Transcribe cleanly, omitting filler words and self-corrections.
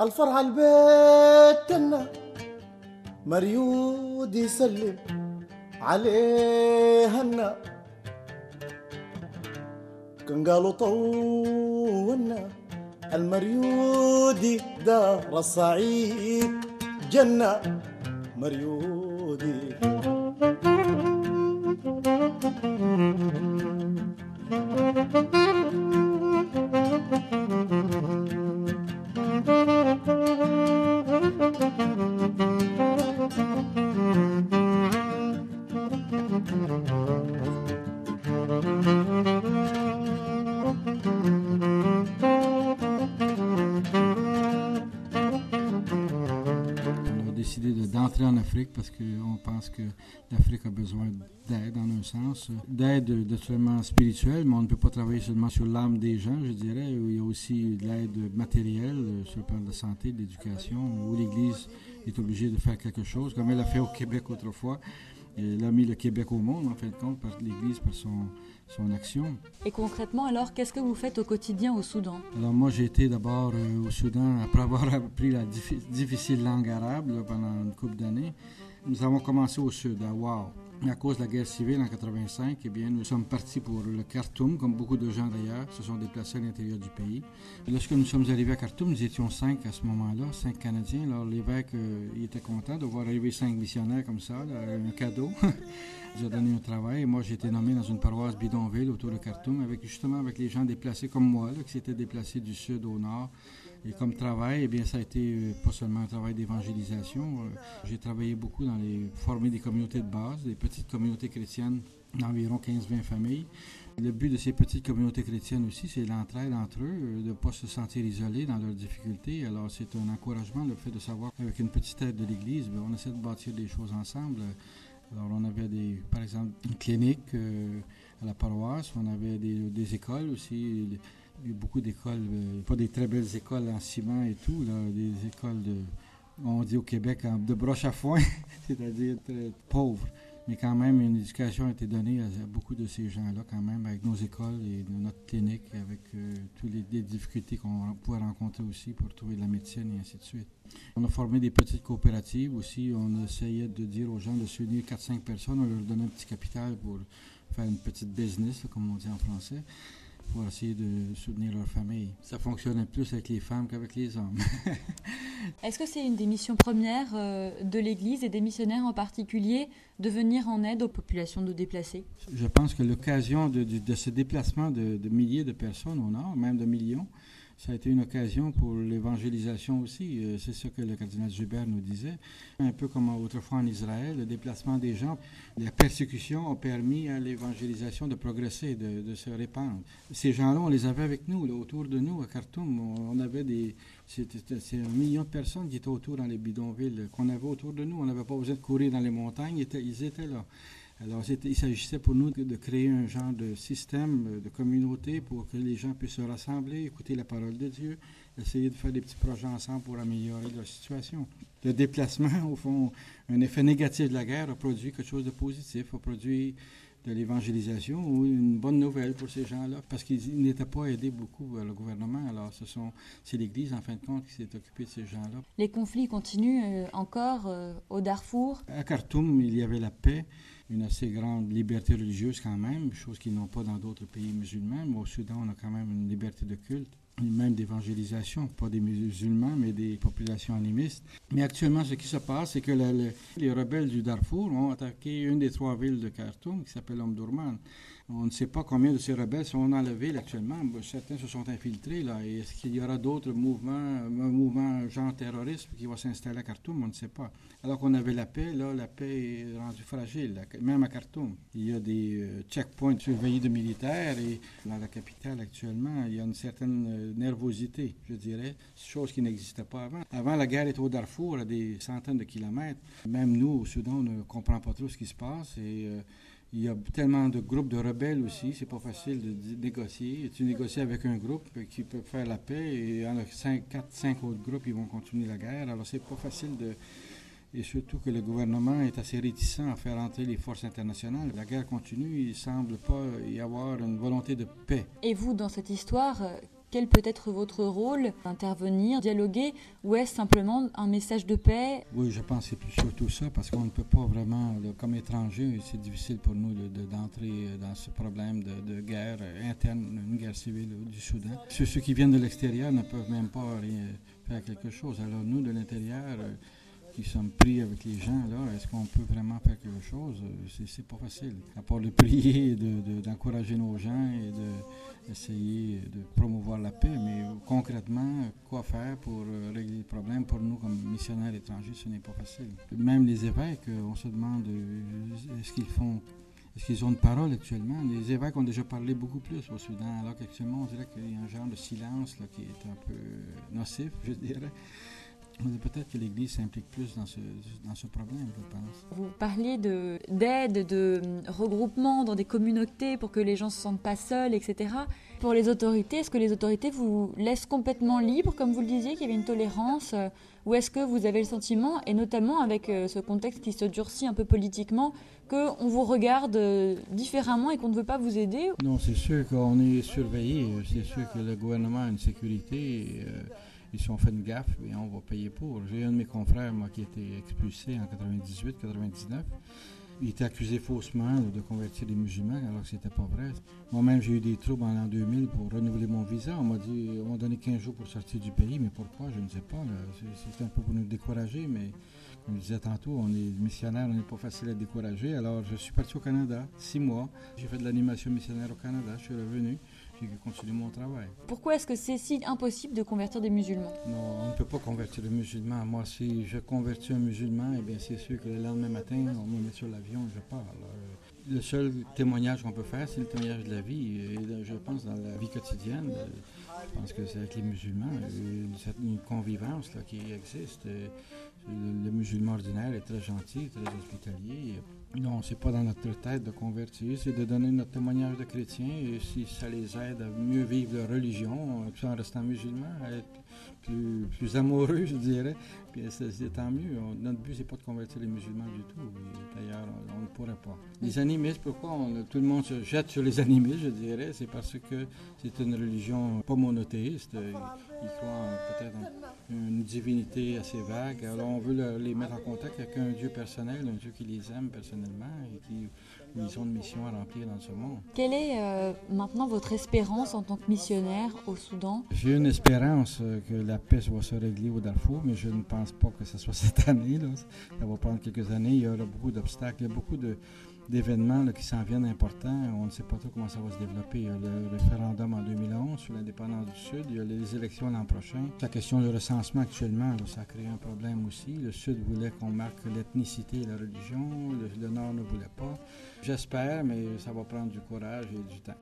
الفرحة البيت كنا مريود يسلم عليهن كان قالوا طولنا المريودي دار الصعيد جنة مريودي D'entrer en Afrique parce qu'on pense que l'Afrique a besoin d'aide en un sens, d'aide naturellement spirituelle, mais on ne peut pas travailler seulement sur l'âme des gens, je dirais. Il y a aussi de l'aide matérielle sur le plan de la santé, de l'éducation, où l'Église est obligée de faire quelque chose, comme elle a fait au Québec autrefois. Elle a mis le Québec au monde, en fin de compte, par l'Église, par son action. Et concrètement, alors, qu'est-ce que vous faites au quotidien au Soudan? Alors moi, j'ai été d'abord au Soudan après avoir appris la difficile langue arabe là, pendant une couple d'années. Nous avons commencé au sud, à Wau. À cause de la guerre civile en 1985, eh bien, nous sommes partis pour le Khartoum, comme beaucoup de gens d'ailleurs se sont déplacés à l'intérieur du pays. Et lorsque nous sommes arrivés à Khartoum, nous étions 5 à ce moment-là, 5 Canadiens. Alors l'évêque il était content de voir arriver 5 missionnaires comme ça, là, un cadeau. Il nous a donné un travail et moi j'ai été nommé dans une paroisse bidonville autour de Khartoum avec les gens déplacés comme moi, là, qui s'étaient déplacés du sud au nord. Et comme travail, eh bien, ça a été pas seulement un travail d'évangélisation. J'ai travaillé beaucoup dans former des communautés de base, des petites communautés chrétiennes d'environ 15-20 familles. Le but de ces petites communautés chrétiennes aussi, c'est l'entraide entre eux, de ne pas se sentir isolés dans leurs difficultés. Alors, c'est un encouragement, le fait de savoir qu'avec une petite aide de l'Église, bien, on essaie de bâtir des choses ensemble. Alors, on avait par exemple, une clinique à la paroisse, on avait des écoles aussi. Il y a beaucoup d'écoles, pas des très belles écoles en ciment et tout, là, des écoles on dit au Québec, de broche à foin, c'est-à-dire très pauvres. Mais quand même, une éducation a été donnée à beaucoup de ces gens-là, quand même, avec nos écoles et notre clinique, avec toutes les difficultés qu'on pouvait rencontrer aussi pour trouver de la médecine et ainsi de suite. On a formé des petites coopératives aussi. On essayait de dire aux gens de s'unir 4-5 personnes. On leur donnait un petit capital pour faire une petite business, là, comme on dit en français, pour essayer de soutenir leur famille. Ça fonctionnait plus avec les femmes qu'avec les hommes. Est-ce que c'est une des missions premières de l'Église et des missionnaires en particulier de venir en aide aux populations de déplacés? Je pense que l'occasion de ce déplacement de milliers de personnes au nord, même de millions, ça a été une occasion pour l'évangélisation aussi. C'est ce que le cardinal Joubert nous disait. Un peu comme autrefois en Israël, le déplacement des gens, la persécution a permis à l'évangélisation de progresser, de se répandre. Ces gens-là, on les avait avec nous, là, autour de nous, à Khartoum. On avait c'est 1 million de personnes qui étaient autour dans les bidonvilles, qu'on avait autour de nous. On n'avait pas besoin de courir dans les montagnes, ils étaient là. Alors, il s'agissait pour nous de créer un genre de système, de communauté pour que les gens puissent se rassembler, écouter la parole de Dieu, essayer de faire des petits projets ensemble pour améliorer leur situation. Le déplacement, au fond, un effet négatif de la guerre a produit quelque chose de positif, a produit de l'évangélisation ou une bonne nouvelle pour ces gens-là, parce qu'ils n'étaient pas aidés beaucoup par le gouvernement. Alors, c'est l'Église, en fin de compte, qui s'est occupée de ces gens-là. Les conflits continuent encore au Darfour? À Khartoum, il y avait la paix, une assez grande liberté religieuse quand même, chose qu'ils n'ont pas dans d'autres pays musulmans. Mais au Soudan, on a quand même une liberté de culte, même d'évangélisation, pas des musulmans, mais des populations animistes. Mais actuellement, ce qui se passe, c'est que les rebelles du Darfour ont attaqué une des 3 villes de Khartoum, qui s'appelle Omdurman. On ne sait pas combien de ces rebelles sont dans la ville actuellement. Certains se sont infiltrés, là. Et est-ce qu'il y aura d'autres mouvements, un mouvement genre terroriste qui va s'installer à Khartoum? On ne sait pas. Alors qu'on avait la paix, là, la paix est rendue fragile, là, même à Khartoum. Il y a des checkpoints surveillés de militaires et dans la capitale actuellement, il y a une certaine nervosité, je dirais, chose qui n'existait pas avant. Avant, la guerre était au Darfour, à des centaines de kilomètres. Même nous, au Soudan, on ne comprend pas trop ce qui se passe et il y a tellement de groupes de rebelles aussi, c'est pas facile de négocier. Tu négocies avec un groupe qui peut faire la paix et il y en a 4-5 autres groupes qui vont continuer la guerre. Alors c'est pas facile et surtout que le gouvernement est assez réticent à faire entrer les forces internationales. La guerre continue, il ne semble pas y avoir une volonté de paix. Et vous, dans cette histoire, Quel peut être votre rôle? Intervenir, dialoguer, ou est-ce simplement un message de paix? Oui, je pense que c'est plus surtout ça, parce qu'on ne peut pas vraiment, comme étranger, c'est difficile pour nous d'entrer dans ce problème de guerre interne, une guerre civile du Soudan. Ceux qui viennent de l'extérieur ne peuvent même pas faire quelque chose. Alors nous, de l'intérieur, qui sommes pris avec les gens, là, est-ce qu'on peut vraiment faire quelque chose? C'est pas facile. À part de prier, d'encourager nos gens et d'essayer de promouvoir la paix, mais concrètement, quoi faire pour régler le problème pour nous comme missionnaires étrangers, ce n'est pas facile. Même les évêques, on se demande est-ce qu'ils ont une parole actuellement? Les évêques ont déjà parlé beaucoup plus au Soudan, alors qu'actuellement, on dirait qu'il y a un genre de silence là, qui est un peu nocif, je dirais. Peut-être que l'Église s'implique plus dans ce problème, je pense. Vous parliez d'aide, de regroupement dans des communautés pour que les gens ne se sentent pas seuls, etc. Pour les autorités, est-ce que les autorités vous laissent complètement libre, comme vous le disiez, qu'il y avait une tolérance, ou est-ce que vous avez le sentiment, et notamment avec ce contexte qui se durcit un peu politiquement, qu'on vous regarde différemment et qu'on ne veut pas vous aider? Non, c'est sûr qu'on est surveillé. C'est sûr que le gouvernement a une sécurité. Ils se sont fait une gaffe et on va payer pour. J'ai un de mes confrères, moi, qui a été expulsé en 98-99. Il était accusé faussement de convertir les musulmans alors que c'était pas vrai. Moi-même, j'ai eu des troubles en l'an 2000 pour renouveler mon visa. On m'a donné 15 jours pour sortir du pays, mais pourquoi? Je ne sais pas. C'est un peu pour nous décourager, mais comme je disais tantôt, on est missionnaire, on n'est pas facile à décourager. Alors, je suis parti au Canada, 6 mois. J'ai fait de l'animation missionnaire au Canada, je suis revenu. J'ai continué mon travail. Pourquoi est-ce que c'est si impossible de convertir des musulmans? Non, on ne peut pas convertir des musulmans. Moi, si je convertis un musulman, eh bien, c'est sûr que le lendemain matin, on me met sur l'avion et je pars. Le seul témoignage qu'on peut faire, c'est le témoignage de la vie. Et je pense dans la vie quotidienne, je pense que c'est avec les musulmans, une convivence là, qui existe. Le musulman ordinaire est très gentil, très hospitalier. Non, c'est pas dans notre tête de convertir, c'est de donner notre témoignage de chrétien et si ça les aide à mieux vivre leur religion, tout en restant musulmans, à être plus amoureux, je dirais, puis c'est tant mieux. Notre but, c'est pas de convertir les musulmans du tout. D'ailleurs, on ne pourrait pas. Les animistes, pourquoi tout le monde se jette sur les animistes, je dirais, c'est parce que c'est une religion pas monothéiste. Ils croient peut-être en une divinité assez vague. Alors, on veut les mettre en contact avec un Dieu personnel, un Dieu qui les aime personnellement et ils ont une mission à remplir dans ce monde. Quelle est maintenant votre espérance en tant que missionnaire au Soudan? J'ai une espérance que la paix va se régler au Darfour, mais je ne pense pas que ce soit cette année. Là. Ça va prendre quelques années. Il y aura beaucoup d'obstacles, il y a beaucoup d'événements là, qui s'en viennent importants. On ne sait pas trop comment ça va se développer. Il y a le référendum en 2011 sur l'indépendance du Sud. Il y a les élections l'an prochain. La question du recensement actuellement, là, ça a créé un problème aussi. Le Sud voulait qu'on marque l'ethnicité et la religion. Le Nord ne voulait pas. J'espère, mais ça va prendre du courage et du temps.